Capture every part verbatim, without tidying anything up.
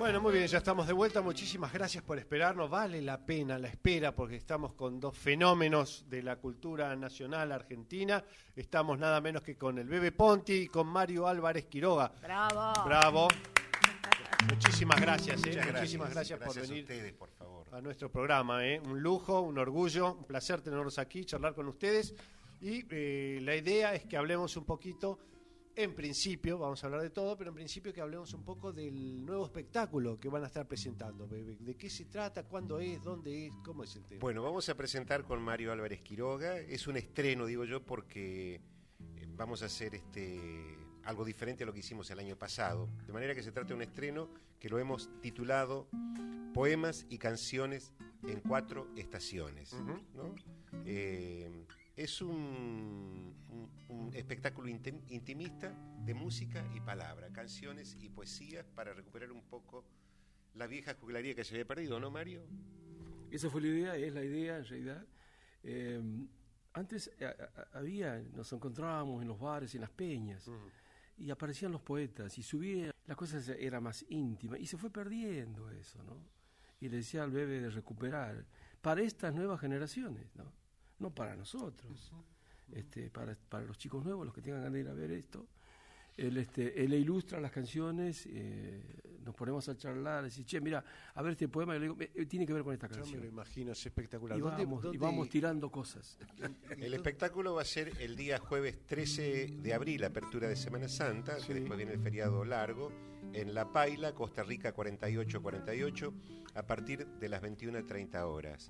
Bueno, muy bien, ya estamos de vuelta. Muchísimas gracias por esperarnos. Vale la pena la espera porque estamos con dos fenómenos de la cultura nacional argentina. Estamos nada menos que con el Bebe Ponti y con Mario Álvarez Quiroga. ¡Bravo! ¡Bravo! Muchísimas gracias, ¿eh? Muchas Muchísimas gracias, gracias, por gracias venir a ustedes, por favor. a nuestro programa, ¿eh? Un lujo, un orgullo, un placer tenerlos aquí, charlar con ustedes. Y eh, la idea es que hablemos un poquito, en principio, vamos a hablar de todo, pero en principio que hablemos un poco del nuevo espectáculo que van a estar presentando, Bebe. ¿De qué se trata? ¿Cuándo es? ¿Dónde es? ¿Cómo es el tema? Bueno, vamos a presentar con Mario Álvarez Quiroga. Es un estreno, digo yo, porque vamos a hacer este algo diferente a lo que hicimos el año pasado. De manera que se trata de un estreno que lo hemos titulado Poemas y canciones en cuatro estaciones, Uh-huh. ¿no? Eh, es un, un, un espectáculo intim, intimista de música y palabra, canciones y poesías para recuperar un poco la vieja juglaría que se había perdido, ¿no, Mario? Esa fue la idea, es la idea en realidad. Eh, antes a, a, había, nos encontrábamos en los bares, en las peñas, uh-huh. y aparecían los poetas, y subía, las cosas eran más íntimas, y se fue perdiendo eso, ¿no? Y le decía al Bebe de recuperar, para estas nuevas generaciones, ¿no? No para nosotros, uh-huh. este, para, para los chicos nuevos, los que tengan ganas de ir a ver esto. Él, este, él ilustra las canciones, eh, nos ponemos a charlar, decir, che, mira, a ver este poema, y le digo, eh, tiene que ver con esta canción. Yo me lo imagino, es espectacular. Y, ¿Dónde, vamos, dónde... y vamos tirando cosas. El espectáculo va a ser el día jueves trece de abril, apertura de Semana Santa, sí. que después viene el feriado largo, en La Paila, Costa Rica cuarenta y ocho cuarenta y ocho, a partir de las veintiuna treinta horas.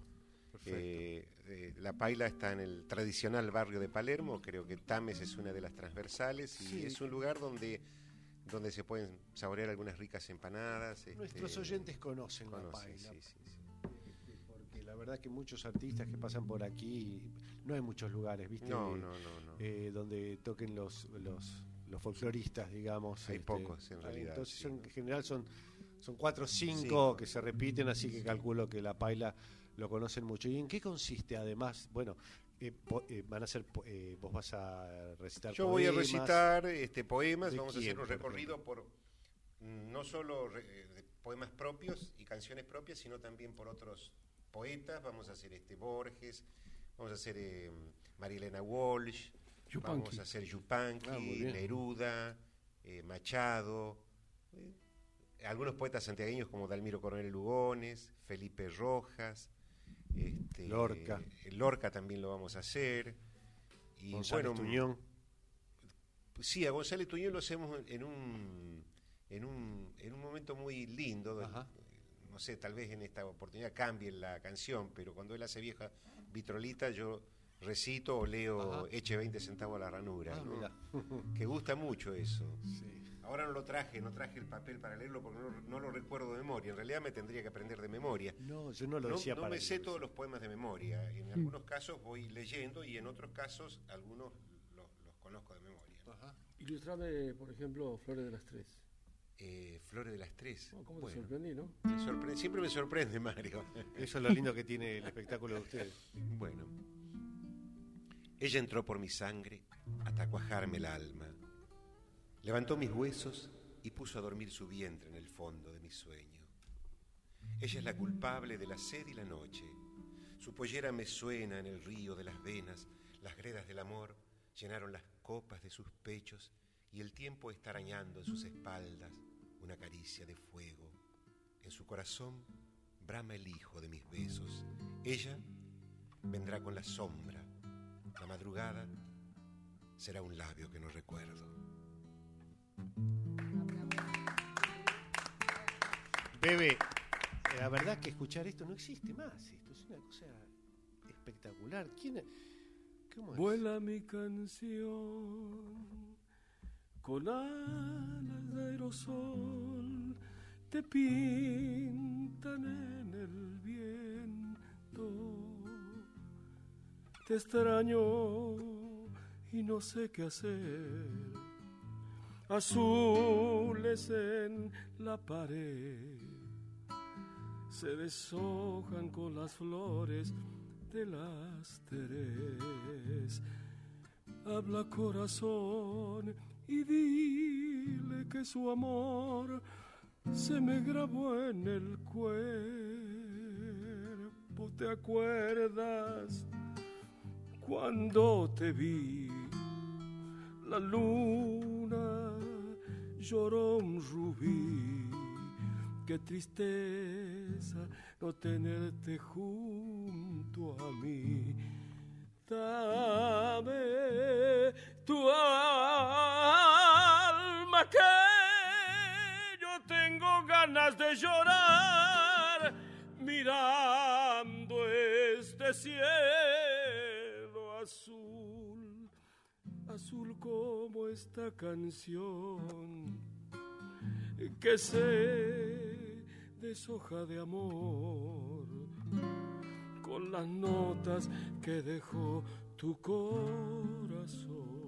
Eh, eh, La Paila está en el tradicional barrio de Palermo, creo que Tames es una de las transversales y sí. es un lugar donde, donde se pueden saborear algunas ricas empanadas. Nuestros este, oyentes conocen, conocen La Paila, sí, sí, sí. porque la verdad que muchos artistas que pasan por aquí, no hay muchos lugares, ¿viste? No, no, no, no. Eh, donde toquen los, los, los folcloristas, digamos. Hay este, pocos en realidad. Entonces sí, son, ¿no? en general son, son cuatro o cinco sí. que se repiten, así que calculo que La Paila lo conocen mucho. ¿Y en qué consiste además? Bueno, eh, po, eh, van a ser, eh, vos vas a recitar Yo poemas. voy a recitar este, poemas, vamos quién, a hacer un por recorrido ejemplo? por no solo re, de poemas propios y canciones propias, sino también por otros poetas. Vamos a hacer este Borges, vamos a hacer eh, Marilena Walsh, Yupanqui. Vamos a hacer Yupanqui, ah, Neruda, eh, Machado, eh, algunos poetas santiagueños como Dalmiro Coronel Lugones, Felipe Rojas, este, Lorca. Eh, Lorca también lo vamos a hacer. Y González bueno, Tuñón. Sí, a González Tuñón lo hacemos en un, en un, en un momento muy lindo. Ajá. No sé, tal vez en esta oportunidad cambie la canción, pero cuando él hace vieja vitrolita, yo recito o leo Ajá. Eche veinte centavos a la ranura, ah, ¿no? Que gusta mucho eso. Sí. Ahora no lo traje, no traje el papel para leerlo porque no, no lo recuerdo de memoria. En realidad me tendría que aprender de memoria. No, yo no lo no, decía no para me sé eso. todos los poemas de memoria. En algunos casos voy leyendo y en otros casos algunos los, los conozco de memoria. Ajá. Ilustrame, por ejemplo, Flores de las Tres. Eh, Flores de las Tres. Oh, ¿Cómo bueno, te sorprendí, no? Me sorprende, siempre me sorprende, Mario. Eso es lo lindo que tiene el espectáculo de ustedes. Bueno. Ella entró por mi sangre hasta cuajarme el alma. Levantó mis huesos y puso a dormir su vientre en el fondo de mi sueño. Ella es la culpable de la sed y la noche. Su pollera me suena en el río de las venas. Las gredas del amor llenaron las copas de sus pechos y el tiempo está arañando en sus espaldas una caricia de fuego. En su corazón brama el hijo de mis besos. Ella vendrá con la sombra. La madrugada será un labio que no recuerdo. Bebe, la verdad que escuchar esto no existe más. Esto es una cosa espectacular. ¿Quién es? ¿Cómo es? Vuela mi canción con alas de aerosol, te pintan en el viento. Te extraño y no sé qué hacer. Azules en la pared se deshojan con las flores de las Terés. Habla corazón y dile que su amor se me grabó en el cuerpo. ¿Te acuerdas cuando te vi? La luna lloró un rubí. Qué tristeza no tenerte junto a mí. Dame tu alma que yo tengo ganas de llorar mirando este cielo azul, azul como esta canción que se deshoja de amor con las notas que dejó tu corazón.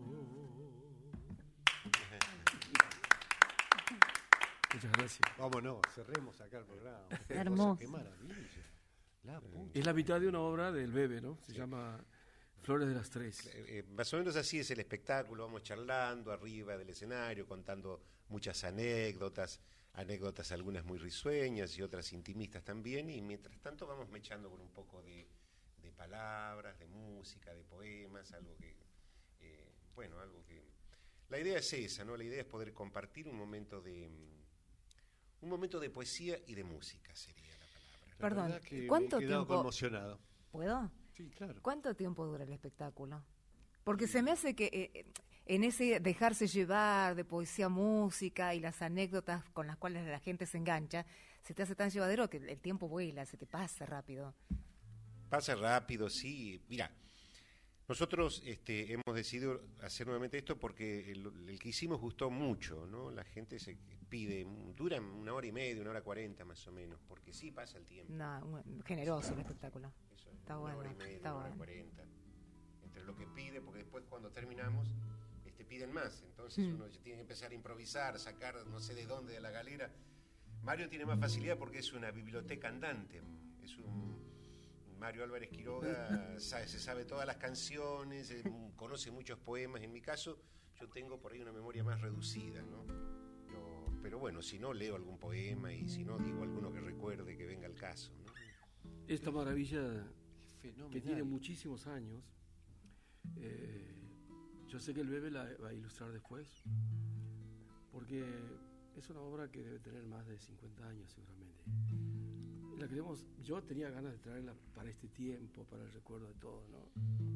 Muchas gracias. Vámonos, cerremos acá el programa. Hermoso. Qué maravilla. La pucha. Es la mitad de una obra del Bebe, ¿no? Se sí. llama Flores de las Tres. Eh, eh, más o menos así es el espectáculo. Vamos charlando arriba del escenario, contando muchas anécdotas. Anécdotas algunas muy risueñas y otras intimistas también, y mientras tanto vamos mechando con un poco de, de palabras, de música, de poemas, algo que, eh, bueno, algo que... La idea es esa, ¿no? La idea es poder compartir un momento de un momento de poesía y de música, sería la palabra. Perdón, La que ¿cuánto me he quedado tiempo? Conmocionado. ¿Puedo? Sí, claro. ¿Cuánto tiempo dura el espectáculo? Porque se me hace que... Eh, en ese dejarse llevar de poesía, música y las anécdotas con las cuales la gente se engancha, se te hace tan llevadero que el tiempo vuela, se te pasa rápido. Pasa rápido, sí. Mira, nosotros este, hemos decidido hacer nuevamente esto porque el, el que hicimos gustó mucho, ¿no? La gente se pide, dura una hora y media, una hora cuarenta más o menos, porque sí pasa el tiempo. No, generoso el espectáculo. Eso, está una bueno, hora y media, está una hora bueno. cuarenta. Entre lo que pide, porque después cuando terminamos... te piden más, entonces mm. uno tiene que empezar a improvisar, sacar no sé de dónde de la galera. Mario tiene más facilidad porque es una biblioteca andante, es un Mario Álvarez Quiroga, sabe, se sabe todas las canciones, eh, conoce muchos poemas. En mi caso, yo tengo por ahí una memoria más reducida, ¿no? Pero, pero bueno, si no, leo algún poema y si no, digo alguno que recuerde, que venga al caso, ¿no? Esta maravilla que tiene muchísimos años, eh, yo sé que el Bebe la va a ilustrar después, porque es una obra que debe tener más de cincuenta años seguramente. La queremos, yo tenía ganas de traerla para este tiempo, para el recuerdo de todo, ¿no?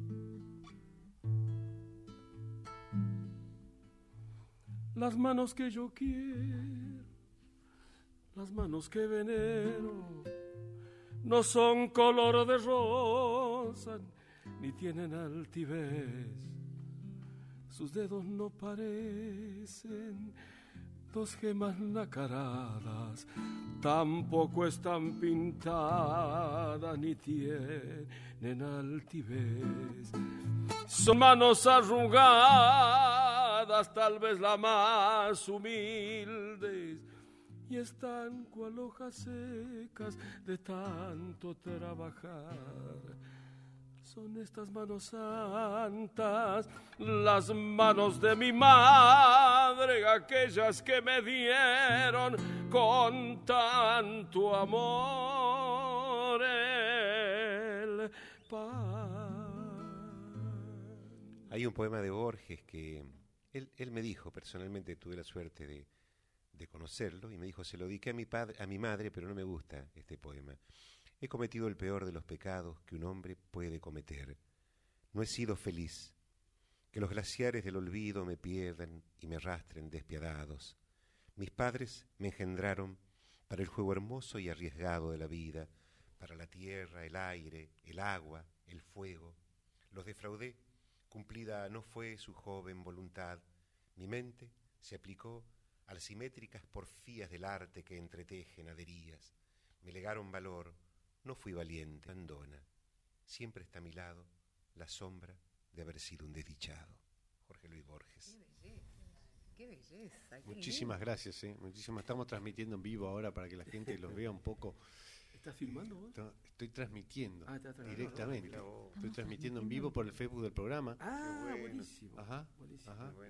Las manos que yo quiero, las manos que venero, no son color de rosa, ni tienen altivez. Sus dedos no parecen dos gemas nacaradas, tampoco están pintadas ni tienen altivez. Son manos arrugadas, tal vez las más humildes, y están cual hojas secas de tanto trabajar. Son estas manos santas, las manos de mi madre, aquellas que me dieron con tanto amor el pan. Hay un poema de Borges que él, él me dijo, personalmente tuve la suerte de, de conocerlo, y me dijo, se lo dediqué a mi, padre, a mi madre, pero no me gusta este poema. He cometido el peor de los pecados que un hombre puede cometer. No he sido feliz. Que los glaciares del olvido me pierdan y me arrastren despiadados. Mis padres me engendraron para el juego hermoso y arriesgado de la vida, para la tierra, el aire, el agua, el fuego. Los defraudé. Cumplida no fue su joven voluntad. Mi mente se aplicó a las simétricas porfías del arte que entretejen haderías. Me legaron valor. No fui valiente, abandona. Siempre está a mi lado la sombra de haber sido un desdichado. Jorge Luis Borges. Qué belleza, qué belleza. Qué Muchísimas lindo. gracias, ¿eh? Muchísimas. Estamos transmitiendo en vivo ahora para que la gente los vea un poco. ¿Estás filmando vos? Estoy transmitiendo Ah, está transmitiendo. directamente. No, no, no. Estoy transmitiendo en vivo por el Facebook del programa. Ah, Qué bueno. buenísimo. Ajá, buenísimo. ajá. Bueno. Qué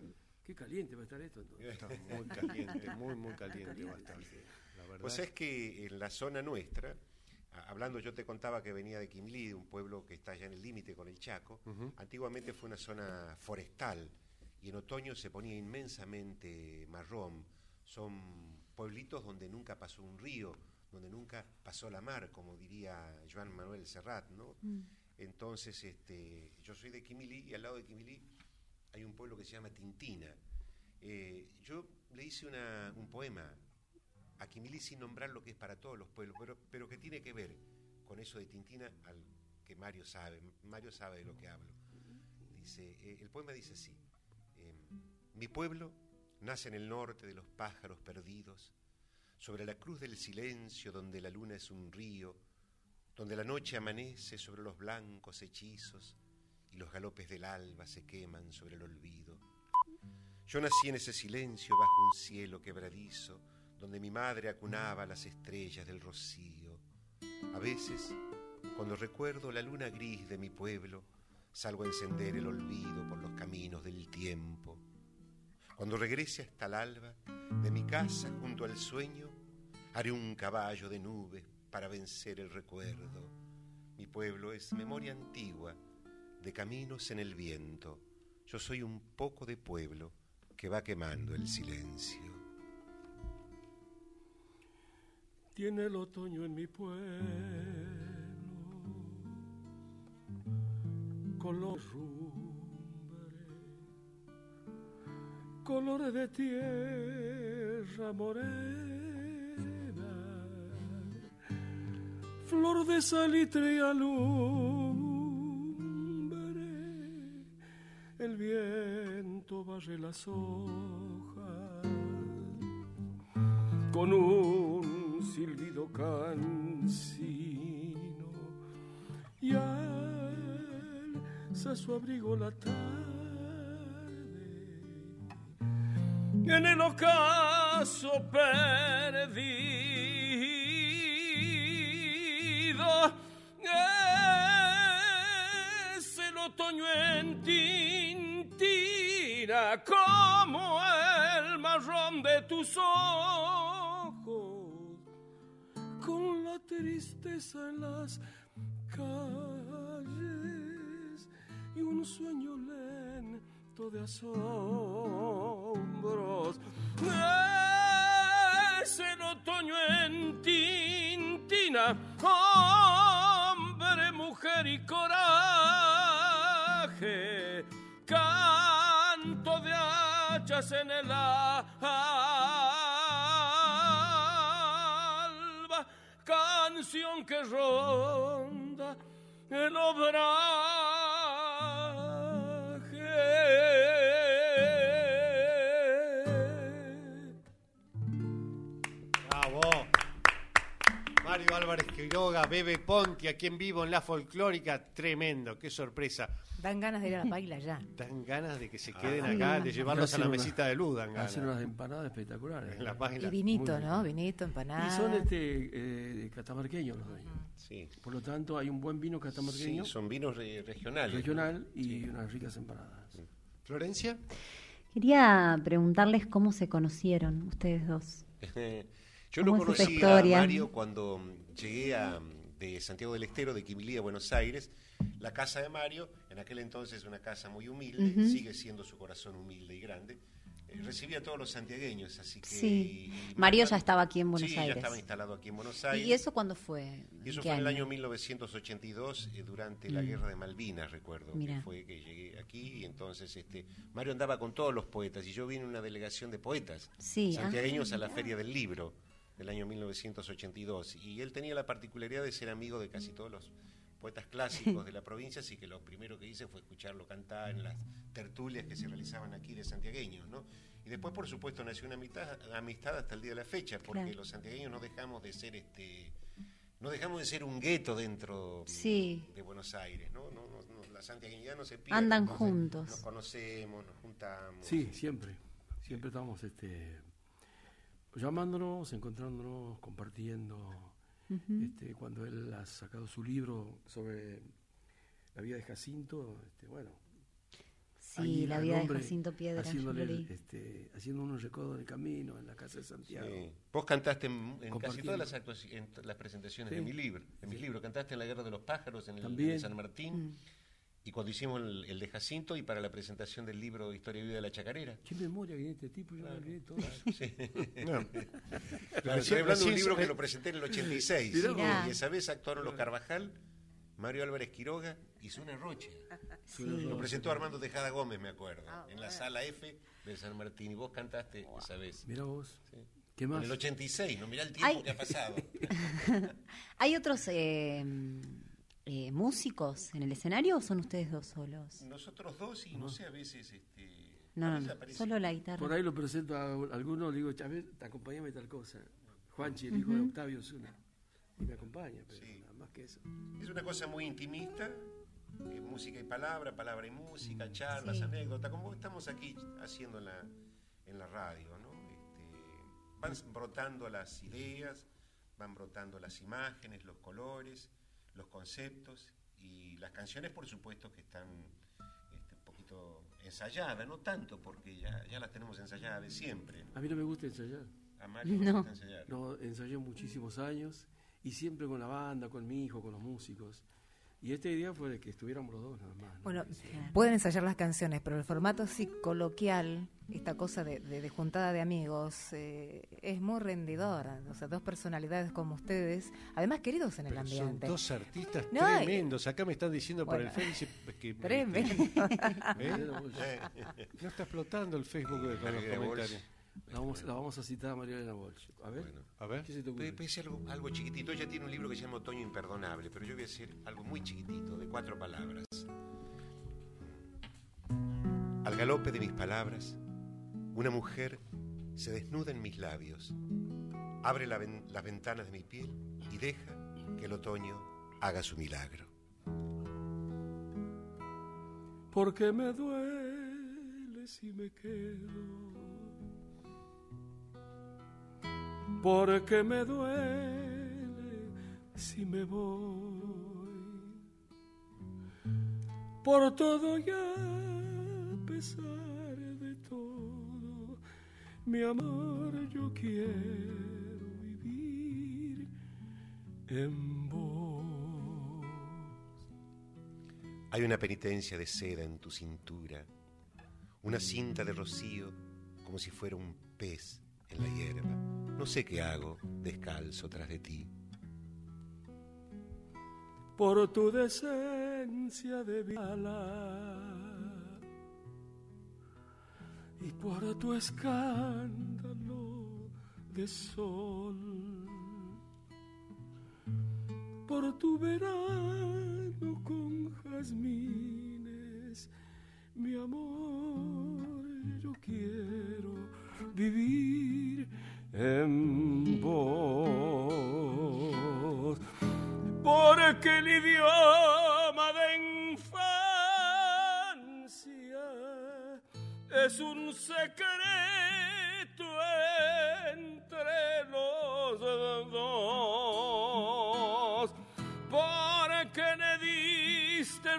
Qué caliente va a estar esto entonces. Está muy caliente, muy, muy caliente va a estar. La verdad. Pues es que en la zona nuestra, a- hablando, yo te contaba que venía de Quimlí, un pueblo que está allá en el límite con el Chaco. Ujú. Antiguamente fue una zona forestal y en otoño se ponía inmensamente marrón. Son pueblitos donde nunca pasó un río, donde nunca pasó la mar, como diría Joan Manuel Serrat, ¿no? Mm. Entonces, este, yo soy de Quimilí y al lado de Quimilí hay un pueblo que se llama Tintina. Eh, yo le hice una, un poema a Quimilí sin nombrar lo que es para todos los pueblos, pero, pero que tiene que ver con eso de Tintina, al que Mario sabe. Mario sabe de lo que hablo. Dice, eh, el poema dice así: eh, mi pueblo nace en el norte de los pájaros perdidos, sobre la cruz del silencio donde la luna es un río, donde la noche amanece sobre los blancos hechizos y los galopes del alba se queman sobre el olvido. Yo nací en ese silencio bajo un cielo quebradizo, donde mi madre acunaba las estrellas del rocío. A veces, cuando recuerdo la luna gris de mi pueblo, salgo a encender el olvido por los caminos del tiempo. Cuando regrese hasta el alba, de mi casa junto al sueño, haré un caballo de nubes para vencer el recuerdo. Mi pueblo es memoria antigua, de caminos en el viento. Yo soy un poco de pueblo que va quemando el silencio. Tiene el otoño en mi pueblo color rumbre, colores de tierra morena, flor de salitre y alumbre. El viento barre las hojas con un silbido cansino y alza su abrigo la tarde. En el ocaso perdido es el otoño en Tintina, como el marrón de tus ojos, con la tristeza en las calles y un sueño lento de asombros. Es el otoño en Tintina, hombre, mujer y coraje, canto de hachas en el alba, canción que ronda el obraje. Bravo. Mario Álvarez Quiroga, Bebe Ponti, aquí en vivo en La Folclórica. Tremendo, qué sorpresa. Dan ganas de ir a la paila ya. Dan ganas de que se queden Ah, acá, sí. de llevarlos a la Hacen una- mesita de luz, dan ganas. Hacen unas empanadas espectaculares. En la ¿eh? paila. Y vinito, Muy ¿no? bien. Vinito, Y empanada. son este, eh, catamarqueños los dueños. Sí, Por lo tanto, hay un buen vino catamarqueño, sí, son vinos re- regionales. regional y Sí. unas ricas empanadas. Florencia. Quería preguntarles cómo se conocieron ustedes dos. Yo lo ¿Cómo es esa conocí a historia? Mario cuando mm, llegué a, mm, de Santiago del Estero, de Quimilí a Buenos Aires. La casa de Mario, en aquel entonces una casa muy humilde, Ujú. sigue siendo su corazón humilde y grande. Eh, recibía a todos los santiagueños, así que... Sí. y- y Mario Mario- ya estaba aquí en Buenos sí, ya Aires. estaba instalado aquí en Buenos Aires. ¿Y eso cuándo fue? Y eso ¿Qué fue en el año? año mil novecientos ochenta y dos, eh, durante la Mm. guerra de Malvinas, recuerdo, Mirá. que fue que llegué aquí, y entonces este, Mario andaba con todos los poetas, y yo vine en una delegación de poetas Sí, santiagueños ah, a la mirá. Feria del Libro del año mil novecientos ochenta y dos, y él tenía la particularidad de ser amigo de casi todos los poetas clásicos de la provincia, así que lo primero que hice fue escucharlo cantar en las tertulias que se realizaban aquí de santiagueños, ¿no? Y después, por supuesto, nació una amistad, amistad hasta el día de la fecha, porque Claro. los santiagueños no dejamos de ser este no dejamos de ser un gueto dentro Sí. de Buenos Aires, ¿no? No, no, no, la santiagueñidad no se pierde. Andan entonces juntos. Nos conocemos, nos juntamos. Sí, siempre. Siempre estamos este, llamándonos, encontrándonos, compartiendo. Ujú. Este, cuando él ha sacado su libro sobre la vida de Jacinto, este, bueno, Sí, Sí, ahí la al vida de hombre Jacinto Piedra. haciéndole yo el- leí. este, haciendo unos recodos en el camino en la casa de Santiago. Sí. Vos cantaste en, en casi Compartiendo. todas las, actuaci- en t- las presentaciones Sí. de mi libro. En mis libros cantaste en La Guerra de los Pájaros, en el, en También. el San Martín, Mm. y cuando hicimos el, el de Jacinto y para la presentación del libro Historia y Vida de la Chacarera. Qué memoria que tiene este tipo, yo me olvidé todo. Sí. No. Claro, estoy hablando de un libro que lo presenté en el ochenta y seis. Mirá. Y esa vez actuaron los Carvajal, Mario Álvarez Quiroga y Zuna Rocha. Sí. Lo presentó Armando Tejada Gómez, me acuerdo, Ah, en la bueno. sala F del San Martín. Y vos cantaste esa vez. Mira vos. Sí. ¿Qué En más? el ochenta y seis, no mirá el tiempo Ay. que ha pasado. ¿Hay otros eh, eh, músicos en el escenario o son ustedes dos solos? Nosotros dos y no sé, a veces... Este, No, a no, veces no, aparece- solo la guitarra. Por ahí lo presento a alguno, le digo, a ver, acompáñame tal cosa. Juanchi, el hijo de Octavio Zuna. Y me acompaña, pero Sí. nada más que eso. Es una cosa muy intimista, eh, música y palabra, palabra y música, charlas, Sí. anécdotas, como estamos aquí haciendo en la, en la radio, ¿no? Este, van brotando las ideas, van brotando las imágenes, los colores, los conceptos, y las canciones, por supuesto, que están este, un poquito ensayadas, no tanto, porque ya, ya las tenemos ensayadas de siempre. A mí no me gusta ensayar. A Mario no le No. gusta ensayar. No, ensayé muchísimos años y siempre con la banda, con mi hijo, con los músicos. Y esta idea fue de que estuviéramos los dos nada más. ¿no? Bueno, Sí. pueden ensayar las canciones, pero el formato así coloquial, esta cosa de, de- de juntada de amigos, eh, es muy rendidora. O sea, dos personalidades como ustedes, además queridos en el Pero son ambiente. dos artistas No, y- tremendos. Acá me están diciendo Bueno. por el Facebook que... Tremendo. ¿Eh? Eh, No está explotando el Facebook de, con los Marielena comentarios. Walsh. La vamos, la vamos a citar a María Elena Walsh. A ver, Bueno. A ver. ¿qué se te ocurre? Puede, puede ser algo, algo chiquitito. Ella tiene un libro que se llama Otoño Imperdonable, pero yo voy a hacer algo muy chiquitito, de cuatro palabras. Al galope de mis palabras, una mujer se desnuda en mis labios, abre la ven- las ventanas de mi piel y deja que el otoño haga su milagro. Porque me duele si me quedo. Porque me duele si me voy. Por todo y a pesar de todo, mi amor, yo quiero vivir en vos. Hay una penitencia de seda en tu cintura, una cinta de rocío como si fuera un pez en la hierba. No sé qué hago descalzo tras de ti. Por tu decencia de viala y por tu escándalo de sol, por tu verano con jazmines, mi amor, yo quiero vivir en vos. Porque el idioma de infancia es un secreto entre los dos. Porque le diste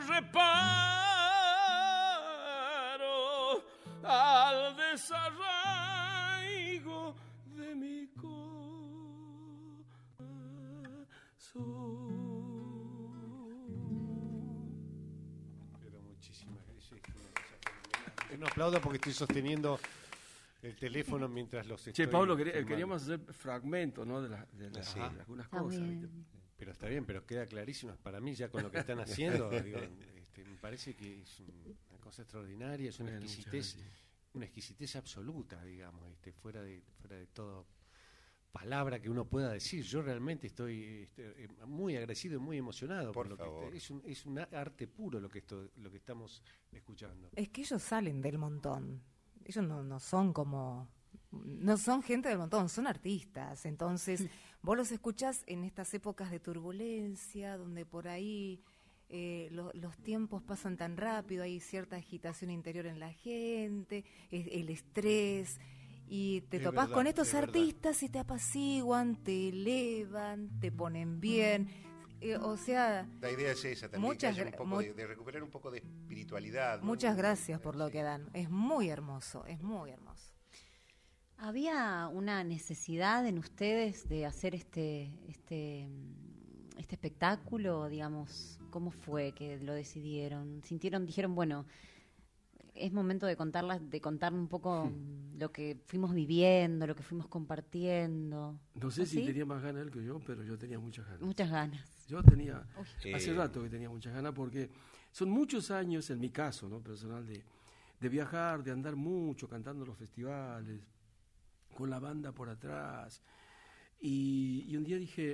reparo al desarraigo de mi corazón. Pero muchísimas gracias. Es una cosa fenomenal. No aplaudo porque estoy sosteniendo el teléfono mientras los estoy... Che, Pablo, quería- filmando. queríamos hacer fragmentos, ¿no? De, la- de la- Sí. de algunas Está cosas. bien. ¿viste? Pero está bien, pero queda clarísimo para mí ya con lo que están haciendo. Digo, este, me parece que es una cosa extraordinaria, es una Bueno, muchas exquisitez, gracias. una exquisitez absoluta, digamos, este, fuera de fuera de todo palabra que uno pueda decir. Yo realmente estoy este, eh, muy agradecido y muy emocionado Por lo que favor. este- es un es un arte puro lo que esto lo que estamos escuchando. Es que ellos salen del montón. Ellos no, no son como... No son gente del montón, son artistas. Entonces, vos los escuchás en estas épocas de turbulencia, donde por ahí eh, lo- los tiempos pasan tan rápido, hay cierta agitación interior en la gente, es- el estrés, y te Es topás verdad, con estos es verdad. artistas y te apaciguan, te elevan, te ponen bien. Eh, o sea, La idea es esa también, muchas que haya un gra- poco mu- de, de recuperar un poco de espiritualidad, ¿no? muchas gracias por lo Sí. que dan. Es muy hermoso, es muy hermoso. ¿Había una necesidad en ustedes de hacer este, este, mm, este espectáculo? Digamos, ¿cómo fue que lo decidieron? ¿Sintieron, dijeron, bueno, es momento de contarlas, de contar un poco mm, lo que fuimos viviendo, lo que fuimos compartiendo? No sé si ¿Así? tenía más ganas él que yo, pero yo tenía muchas ganas. Muchas ganas. Yo tenía, Eh, hace rato que tenía muchas ganas porque son muchos años, en mi caso, ¿no? Personal, de, de viajar, de andar mucho, cantando en los festivales, con la banda por atrás. Y, y un día dije,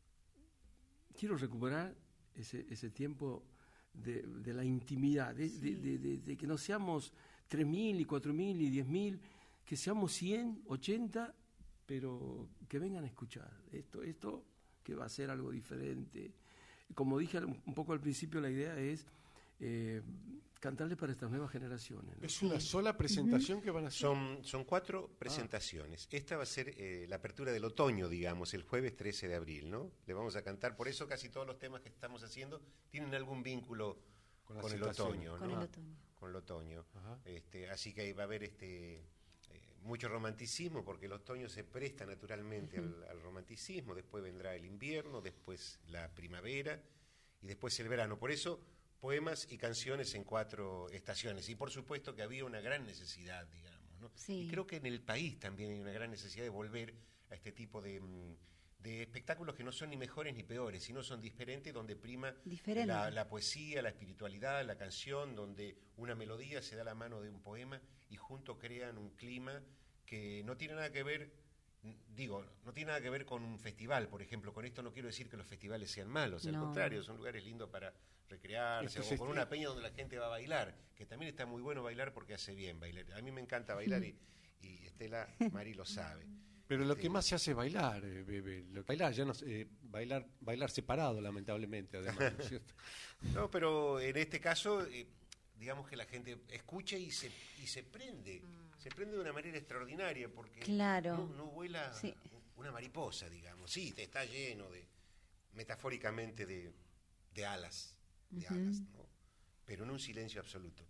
quiero recuperar ese, ese tiempo de, de la intimidad, de, de, de, de, de que no seamos tres mil y cuatro mil y diez mil, que seamos cien, ochenta, pero que vengan a escuchar esto, esto que va a ser algo diferente. Como dije un poco al principio, la idea es eh, cantarle para estas nuevas generaciones, ¿no? Es una sola presentación que van a hacer. Son, son cuatro presentaciones. Esta va a ser eh, la apertura del otoño, digamos, el jueves trece de abril, ¿no? Le vamos a cantar, por eso casi todos los temas que estamos haciendo tienen algún vínculo Con con, las el estaciones. otoño, Con ¿no? el otoño. Con el otoño. Ajá. Este, así que ahí va a haber este eh, mucho romanticismo, porque el otoño se presta naturalmente al, al romanticismo, después vendrá el invierno, después la primavera y después el verano. Por eso, poemas y canciones en cuatro estaciones. Y por supuesto que había una gran necesidad, digamos, ¿no? Sí. Y creo que en el país también hay una gran necesidad de volver a este tipo de, mm, de espectáculos que no son ni mejores ni peores, sino son diferentes, donde prima Diferente. la, la poesía, la espiritualidad, la canción, donde una melodía se da la mano de un poema y juntos crean un clima que no tiene nada que ver, digo, no tiene nada que ver con un festival, por ejemplo. Con esto no quiero decir que los festivales sean malos, al No. contrario, son lugares lindos para recrearse, Esto o es con este- una peña donde la gente va a bailar, que también está muy bueno bailar porque hace bien bailar. A mí me encanta bailar y, y Estela Mari lo sabe. Pero lo Este, que más se hace es bailar, eh, bebé. Lo- bailar, ya no sé, eh, bailar, bailar separado, lamentablemente, además, ¿no es cierto? No, pero en este caso, eh, digamos que la gente escucha y se, y se prende, se prende de una manera extraordinaria, porque Claro. no, no vuela Sí. una mariposa, digamos. Sí, te está lleno de, metafóricamente, de, de alas, de Ujú. alas, ¿no? Pero en un silencio absoluto.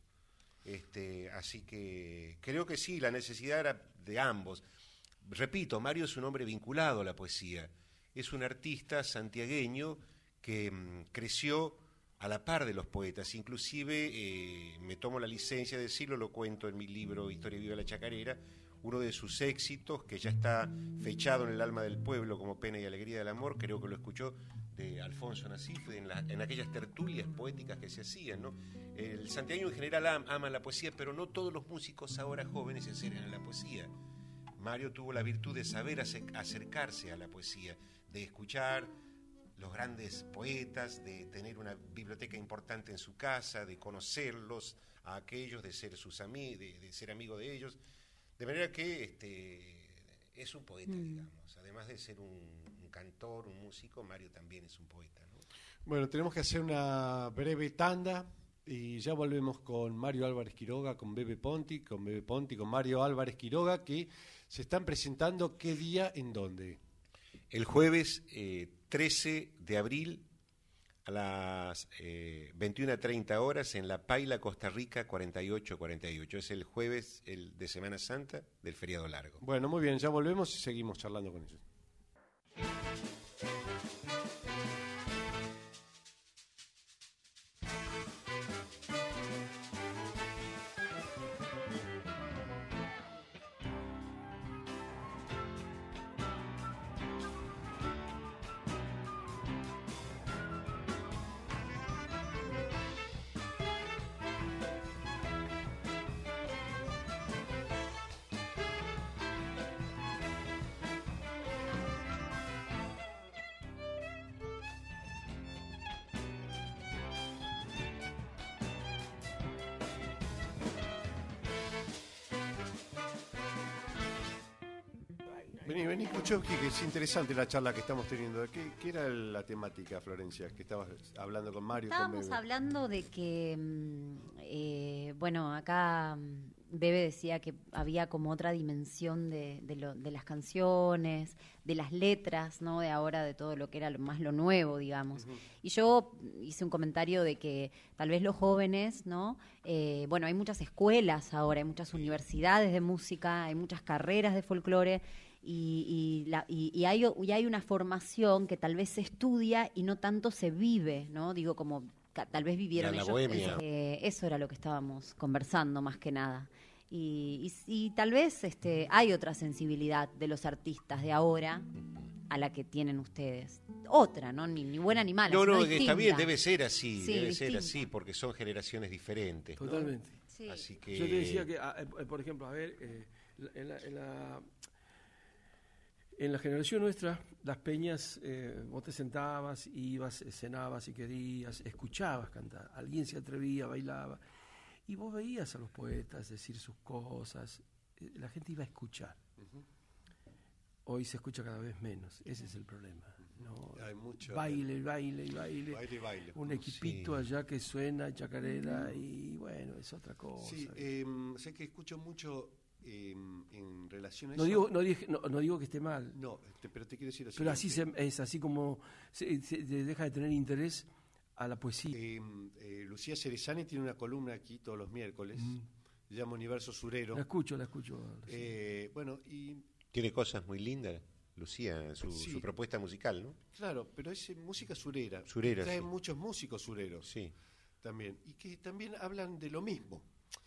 Este, así que creo que sí, la necesidad era de ambos. Repito, Mario es un hombre vinculado a la poesía. Es un artista santiagueño que mm, creció a la par de los poetas. Inclusive, eh, me tomo la licencia de decirlo, lo cuento en mi libro Historia Viva de la Chacarera, uno de sus éxitos, que ya está fechado en el alma del pueblo como Pena y Alegría del Amor, creo que lo escuchó de Alfonso Nasif, en, la, en aquellas tertulias poéticas que se hacían, ¿no? El santiagueño en general am, ama la poesía, pero no todos los músicos ahora jóvenes se acercan a la poesía. Mario tuvo la virtud de saber acercarse a la poesía, de escuchar los grandes poetas, de tener una biblioteca importante en su casa, de conocerlos a aquellos, de ser sus amigos, de, de ser amigo de ellos, de manera que este es un poeta, Mm. digamos. Además de ser un, un cantor, un músico, Mario también es un poeta, ¿no? Bueno, tenemos que hacer una breve tanda y ya volvemos con Mario Álvarez Quiroga, con Bebe Ponti, con Bebe Ponti, con Mario Álvarez Quiroga, que se están presentando qué día, en dónde. El jueves eh, trece de abril a las eh, veintiuna treinta horas en La Paila, Costa Rica, cuarenta y ocho cuarenta y ocho. Es el jueves el de Semana Santa del feriado largo. Bueno, muy bien, ya volvemos y seguimos charlando con ellos. Vení, vení, Kuchowski, que es interesante la charla que estamos teniendo. ¿Qué, qué era la temática, Florencia, que estabas hablando con Mario? Estábamos con Bebe? hablando de que, mm, eh, bueno, acá mm, Bebe decía que había como otra dimensión de, de, lo, de las canciones, de las letras, ¿no? De ahora, de todo lo que era lo, más lo nuevo, digamos. Uh-huh. Y yo hice un comentario de que tal vez los jóvenes, ¿no? Eh, bueno, hay muchas escuelas ahora, hay muchas universidades de música, hay muchas carreras de folclore, y, y, la, y, y, hay, y hay una formación que tal vez se estudia y no tanto se vive, ¿no? Digo, como tal vez vivieron ellos. Eh, eso era lo que estábamos conversando más que nada. Y, y, y tal vez este, hay otra sensibilidad de los artistas de ahora a la que tienen ustedes. Otra, ¿no? Ni, ni buena ni mala. No, no, distinta. Está bien, debe ser así, sí, debe distinta. ser así, porque son generaciones diferentes. ¿No? Totalmente. Sí. Así que... Yo te decía que, eh, por ejemplo, a ver, eh, en, la, en, la, en la generación nuestra, las peñas, eh, vos te sentabas, ibas, cenabas si querías, escuchabas cantar, alguien se atrevía, bailaba. Y vos veías a los poetas decir sus cosas, la gente iba a escuchar. Uh-huh. Hoy se escucha cada vez menos, ese es el problema. ¿No? Hay mucho baile, baile, baile, baile, baile. Un equipito sí. allá que suena, chacarera, uh-huh. y bueno, es otra cosa. Sí, eh, sé que escucho mucho eh, en relación a no eso. Digo, no, dije, no, no digo que esté mal. No, te, pero te quiero decir así. Pero así se, es así como se, se deja de tener interés a la poesía. Eh, eh, Lucía Cerezani tiene una columna aquí todos los miércoles, mm. se llama Universo Surero. La escucho, la escucho. Eh, bueno, y... Tiene cosas muy lindas, Lucía, su, sí. su propuesta musical, ¿no? Claro, pero es música surera. Surera, Trae sí. muchos músicos sureros sí. también, y que también hablan de lo mismo,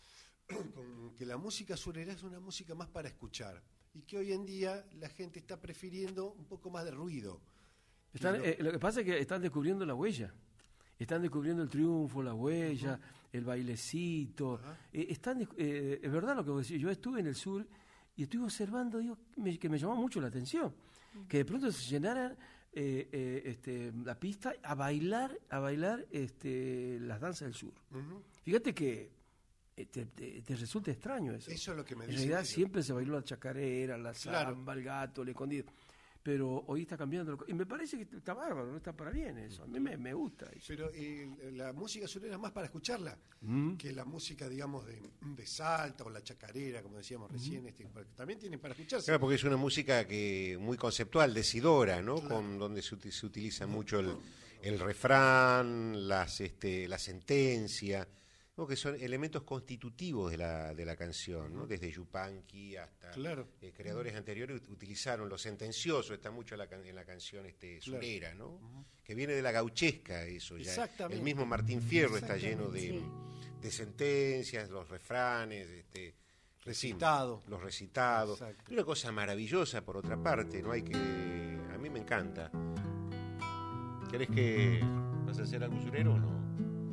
que la música surera es una música más para escuchar, y que hoy en día la gente está prefiriendo un poco más de ruido. Están, lo... Eh, lo que pasa es que están descubriendo la huella. Están descubriendo el triunfo, la huella, uh-huh. el bailecito. Uh-huh. Eh, están, eh, es verdad lo que vos decís. Yo estuve en el sur y estuve observando, digo, me, que me llamó mucho la atención. Uh-huh. Que de pronto se llenaran eh, eh, este, la pista a bailar, a bailar este, las danzas del sur. Uh-huh. Fíjate que eh, te, te, te resulta extraño eso. Eso es lo que me En dice. En realidad siempre se bailó la chacarera, la claro. samba, el gato, el escondido. Pero hoy está cambiando. Y me parece que está bárbaro, no está para bien eso. A mí me, me gusta eso. Pero eh, la música surera es más para escucharla mm. que la música, digamos, de, de Salta o la chacarera, como decíamos mm. recién. Este, también tienen para escucharse. Claro, porque es una música que muy conceptual, decidora, ¿no? Claro. Con donde se, se utiliza mucho el, el refrán, las, este, la sentencia, ¿no? Que son elementos constitutivos de la, de la canción, ¿no? Desde Yupanqui hasta claro. eh, creadores uh-huh. anteriores utilizaron lo sentencioso, está mucho en la, en la canción este, surera, ¿no? Uh-huh. Que viene de la gauchesca eso ya. El mismo Martín Fierro está lleno de, sí. de sentencias, los refranes, este, recitado. Los recitados. Exacto. Una cosa maravillosa por otra parte, ¿no? Hay que. A mí me encanta. ¿Querés que vas a hacer algo surero o no?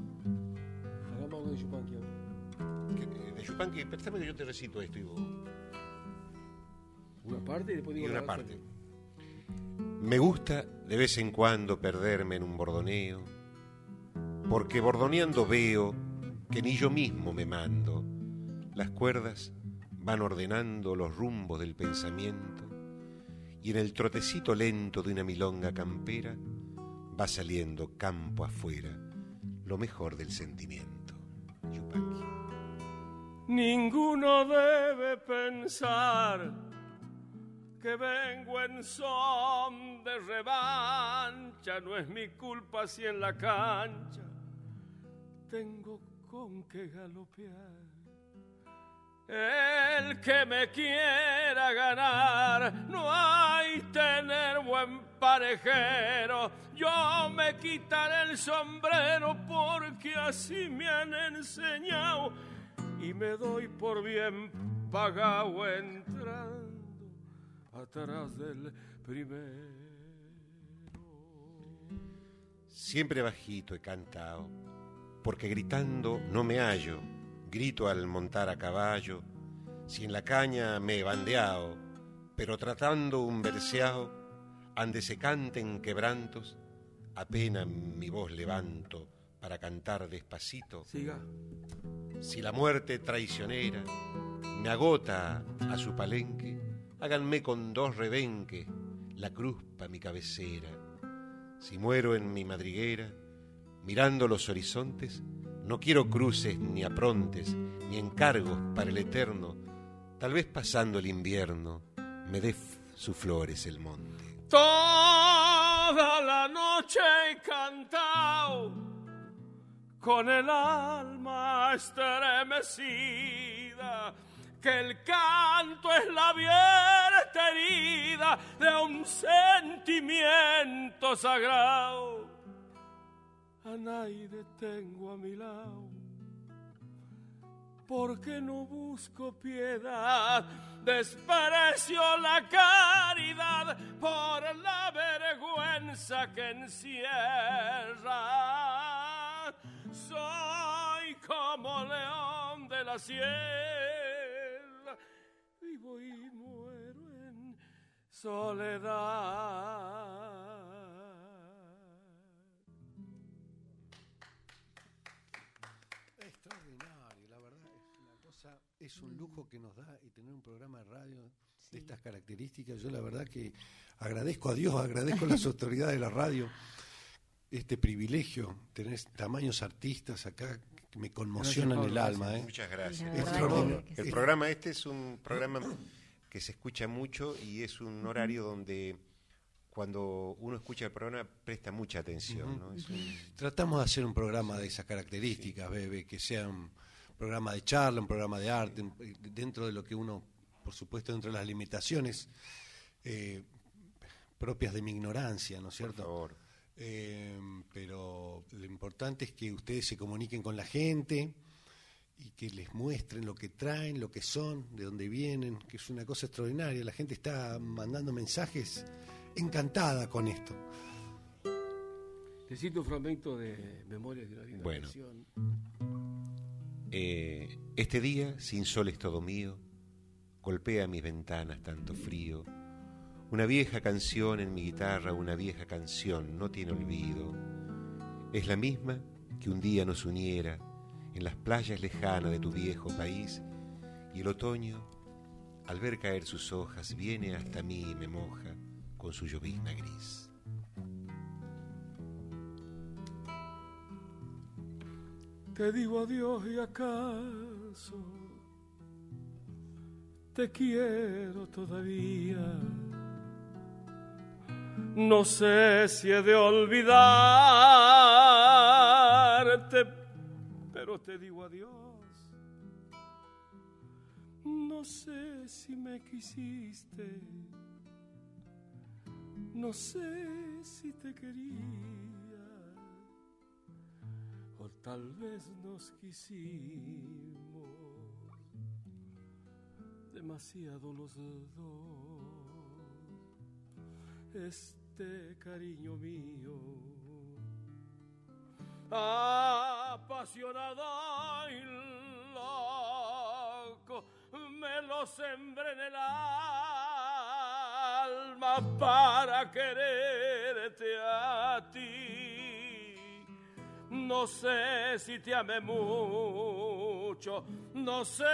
De Yupanqui. De Yupanqui, préstame que yo te recito esto y vos. Una parte y después digo y una la parte. Me gusta de vez en cuando perderme en un bordoneo, porque bordoneando veo que ni yo mismo me mando. Las cuerdas van ordenando los rumbos del pensamiento y en el trotecito lento de una milonga campera va saliendo campo afuera lo mejor del sentimiento. Yupanqui. Ninguno debe pensar que vengo en son de revancha, no es mi culpa si en la cancha tengo con qué galopear. El que me quiera ganar, no hay tener buen parejero. Yo me quitaré el sombrero porque así me han enseñado y me doy por bien pagado entrando atrás del primero. Siempre bajito he cantado, porque gritando no me hallo. Grito al montar a caballo, si en la caña me he bandeado, pero tratando un verseao, ande se canten quebrantos, apenas mi voz levanto para cantar despacito. Siga. Si la muerte traicionera me agota a su palenque, háganme con dos rebenques la cruz pa' mi cabecera. Si muero en mi madriguera, mirando los horizontes, No quiero cruces, ni aprontes, ni encargos para el eterno. Tal vez pasando el invierno me dé f- sus flores el monte. Toda la noche he cantado con el alma estremecida, que el canto es la abierta herida de un sentimiento sagrado. A nadie tengo a mi lado, porque no busco piedad, desprecio la caridad por la vergüenza que encierra. Soy como león de la sierra, vivo y muero en soledad. Extraordinario, la verdad, es una cosa, es un lujo que nos da y tener un programa de radio de estas características. Yo la verdad que agradezco a Dios, agradezco a las autoridades de la radio este privilegio, tener tamaños artistas acá que me conmocionan Gracias, el Pablo, alma. ¿eh? Muchas gracias. La verdad Extraordinario. que- que El sí. programa este es un programa que se escucha mucho y es un horario donde cuando uno escucha el programa presta mucha atención, ¿no? Es un- Tratamos de hacer un programa de esas características, Bebe, que sea un programa de charla, un programa de arte, un- dentro de lo que uno, por supuesto, dentro de las limitaciones eh, propias de mi ignorancia, ¿no es por cierto? favor. Eh, pero lo importante es que ustedes se comuniquen con la gente y que les muestren lo que traen, lo que son, de dónde vienen, que es una cosa extraordinaria. La gente está mandando mensajes encantada con esto. Te cito un fragmento de Memorias de una linda Bueno. canción. Eh, este día, sin sol es todo mío, golpea mis ventanas tanto frío. Una vieja canción en mi guitarra, una vieja canción, no tiene olvido. Es la misma que un día nos uniera en las playas lejanas de tu viejo país, y el otoño, al ver caer sus hojas, viene hasta mí y me moja con su llovizna gris. Te digo adiós y acaso te quiero todavía. No sé si he de olvidarte, pero te digo adiós. No sé si me quisiste, no sé si te quería, o tal vez nos quisimos demasiado los dos. Este cariño mío, apasionado y loco, me lo sembré en el alma para quererte a ti. No sé si te amé mucho, no sé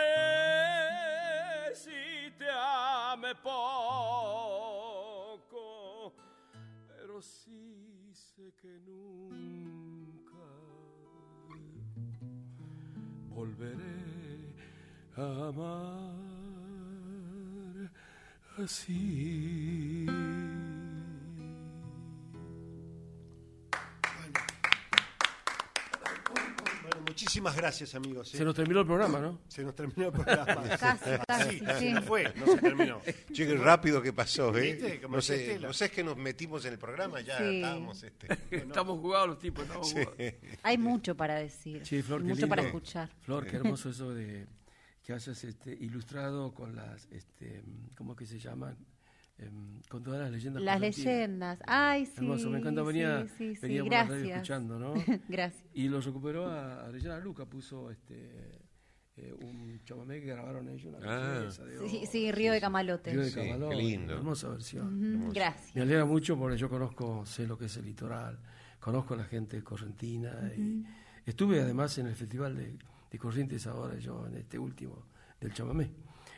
si te amé poco, pero sí sé que nunca volveré a amar así. Bueno, muchísimas gracias, amigos. ¿eh? Se nos terminó el programa, ¿no? Se nos terminó el programa. Casi, casi, Sí, sí. se fue, no se terminó. Che, qué rápido que pasó, ¿eh? ¿Viste? Como No decía sé, Estela. no sé, es que nos metimos en el programa, ya Sí. estábamos. Este. Estamos jugados los tipos, estamos jugados. Hay mucho para decir, Sí, Flor, y qué mucho lindo. para escuchar. Flor, qué hermoso eso de que hayas este, ilustrado con las, este, ¿cómo es que se llaman? Em, con todas las leyendas. Las correntinas. leyendas. Ay, sí. Hermoso, me encanta. Venía, sí, sí, sí. venía por la radio Gracias. escuchando, ¿no? Gracias. Y lo recuperó a Arellana Luca, puso este eh, un chamamé que grabaron ellos, una Ah. cabeza de Sí, oro. sí, Río de Camalote. Río de Sí, Camalón, qué lindo. hermosa versión. Ujú, Gracias. Me alegra mucho porque yo conozco, sé lo que es el litoral, conozco a la gente de Correntina y estuve además en el Festival de, de Corrientes ahora, yo en este último del chamamé.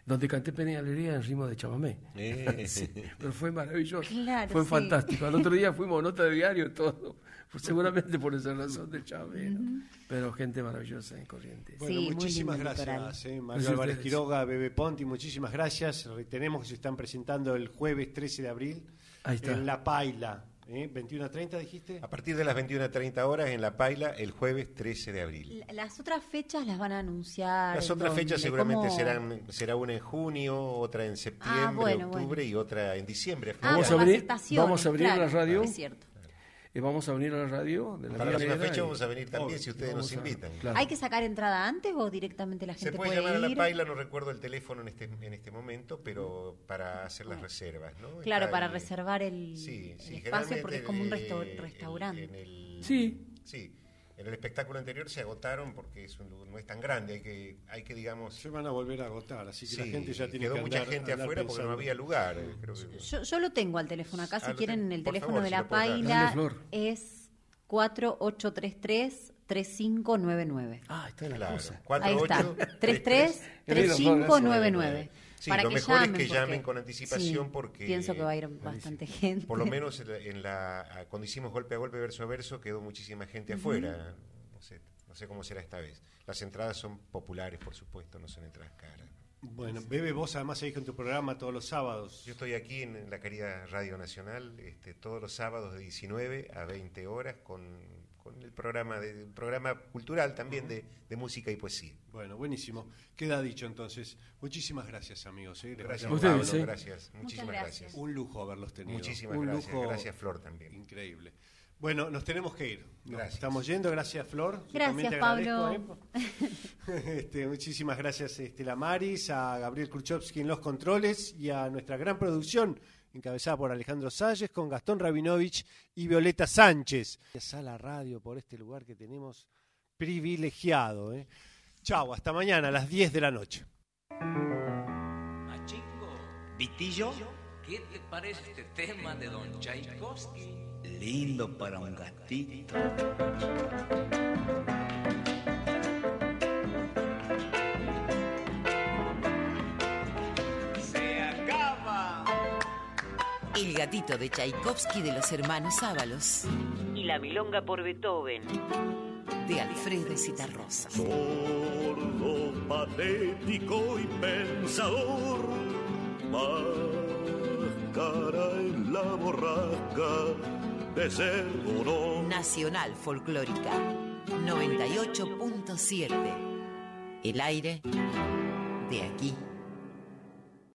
donde canté Penalería en ritmo de chamamé. Eh. Sí, pero fue maravilloso, Claro, fue sí. fantástico. Al otro día fuimos nota de diario todo, pues seguramente por esa razón del chamamé, ¿no? Pero gente maravillosa en Corrientes. Bueno, Sí, muy muchísimas lindo el gracias, eh, Mario Gracias a Álvarez ustedes. Quiroga, Bebe Ponti, muchísimas gracias. Retenemos que se están presentando el jueves trece de abril Ahí está. en La Paila, ¿eh? veintiuno a treinta dijiste. A partir de las veintiuna a treinta horas en La Paila, el jueves trece de abril. La- Las otras fechas las van a anunciar. Las ¿en otras dónde? fechas seguramente ¿Cómo? serán será una en junio, otra en septiembre, Ah, bueno, octubre bueno. y otra en diciembre. Ah, Vamos por a las abrir- estaciones, vamos a abrir claro, la radio. Es cierto. Eh, vamos a venir a la radio de la Para la Milanera próxima fecha y- vamos a venir también si ustedes vamos nos a- invitan. claro. ¿Hay que sacar entrada antes o directamente la Se gente puede puede llamar a ir? La Paila, no recuerdo el teléfono en este en este momento, pero para hacer las reservas, ¿no? Claro, Está para el- reservar el, Sí, el sí, espacio porque es como un generalmente, resto- eh, restaurante. en el- Sí. Sí, en el espectáculo anterior se agotaron porque es un lugar- no es tan grande, hay que, hay que digamos... Se van a volver a agotar, así que Sí, la gente ya tiene quedó que mucha andar- gente andar afuera porque no pensando. había lugar. eh, creo que- Yo, yo lo tengo al teléfono acá, Ah, si lo quieren ten- el por teléfono favor, de si la lo puedes dar. Dale, Paila Flor. es cuatro ocho tres tres, tres cinco nueve nueve. Ah, está en la Claro, cosa. Ahí está, cuatro ocho tres tres, tres cinco nueve nueve. Sí, Para lo que mejor es llamen, que llamen porque- con anticipación sí, porque... pienso que va a ir bastante gente. Por lo menos en la, en la- cuando hicimos golpe a golpe, verso a verso, quedó muchísima gente afuera. No sé, no sé cómo será esta vez. Las entradas son populares, por supuesto, no son entradas caras. Bueno, Bebe, vos además seguís con tu programa todos los sábados. Yo estoy aquí en la querida Radio Nacional este, todos los sábados de diecinueve a veinte horas con, con el programa de un programa cultural también de, de música y poesía. Bueno, buenísimo. Queda dicho entonces. Muchísimas gracias, amigos. ¿eh? Les Gracias, vamos Ustedes, Pablo, ¿eh? gracias. Muchísimas gracias. gracias. Un lujo haberlos tenido. Muchísimas Un gracias. lujo Gracias, Flor, también. increíble. Bueno, nos tenemos que ir. Nos Gracias. estamos yendo. Gracias, Flor. Yo Gracias, también te Pablo. agradezco, ¿eh? este, muchísimas gracias, Estela Maris, a Gabriel Khrushchevsky en los controles y a nuestra gran producción, encabezada por Alejandro Salles, con Gastón Rabinovich y Violeta Sánchez. Gracias a la radio por este lugar que tenemos privilegiado. ¿eh? Chau, hasta mañana a las diez de la noche. Machingo, Vitillo, ¿qué te parece este tema de Don Tchaikovsky? lindo para un gatito. Se acaba. El gatito de Tchaikovsky de los hermanos Ábalos, Y la milonga por Beethoven. de Alfredo Citarrosa. Sordo, patético y pensador, máscara en la borrasca de ser uno. Nacional Folclórica noventa y ocho punto siete. El aire de aquí.